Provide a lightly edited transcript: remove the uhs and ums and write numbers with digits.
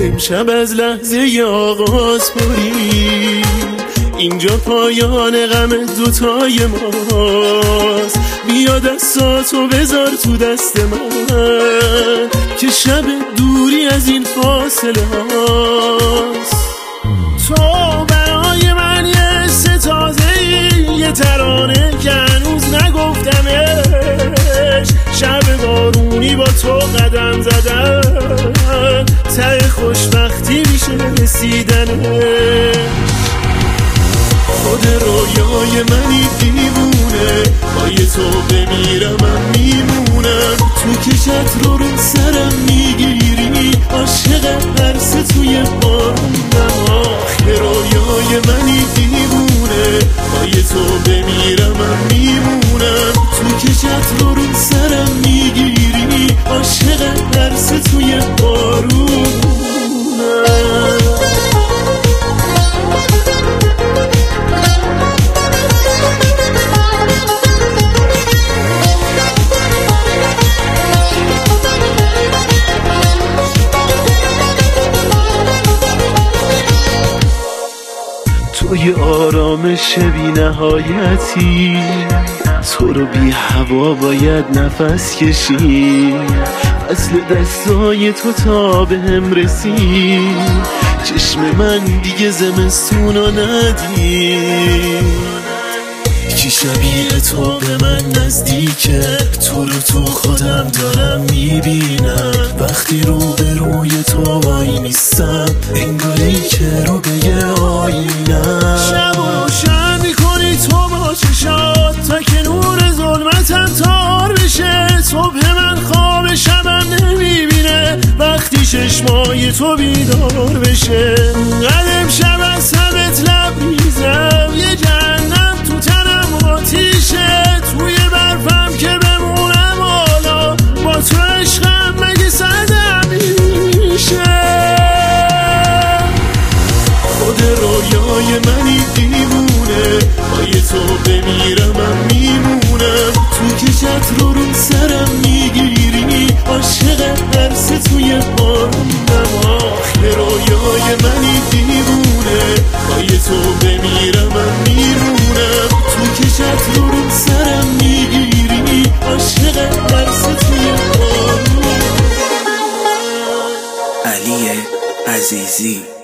امشب از لحظه آغاز بریم، اینجا پایان غم دوتای ماست. بیا دستاتو بذار تو دست من که شب دوری از این فاصله هاست. تو برای من یه ستازه‌ای، یه ترانه که هنوز نگفتمش. شب بارونی با تو قدم زدن، ته خوشبختی میشه رسیدنش. خود رویای منی دیوونه، پای تو بمیرم من میمونم. تو که چتر رو سرم میگیری، عاشق هرس توی بارونم. آخه رویای منی دیوونه، پای تو بمیرم من میمونم. تو که چتر رو سرم میگیری، عاشق هرس توی بارونم. توی آرامش بی نهایتی، تو رو بی هوا باید نفس کشید. فصل دستای تو تا به هم رسید، چشم من دیگه زمستونو ندید. کی شبیه تو به من نزدیکه، تو رو تو خودم دارم میبینم. وقتی رو به روی تو وای نیستم، انگاری که رو به یه آینم. شب و روشن میکنی تو با چشات، تا که نور ظلمتم تار بشه. صبح من خواب شبم نمیبینه، وقتی چشمای تو بیدار بشه. قلم شب از سبت لبریزم، یه جهنم تو تنم آتیشه. توی برفم که بمونم حالا، با تو عشقم مگه سردم میشه. خود رویای منی دیوونه، پای تو بمیرم من میمونم. تو که چتر رو سرم میگیری، عاشق هرس توی بارونم. آخه رویای منی دیوونه، پای تو بمیرم من میمونم. تو که چتر رو سرم میگیری، عاشق هرس توی بارونم. علی عزیزی.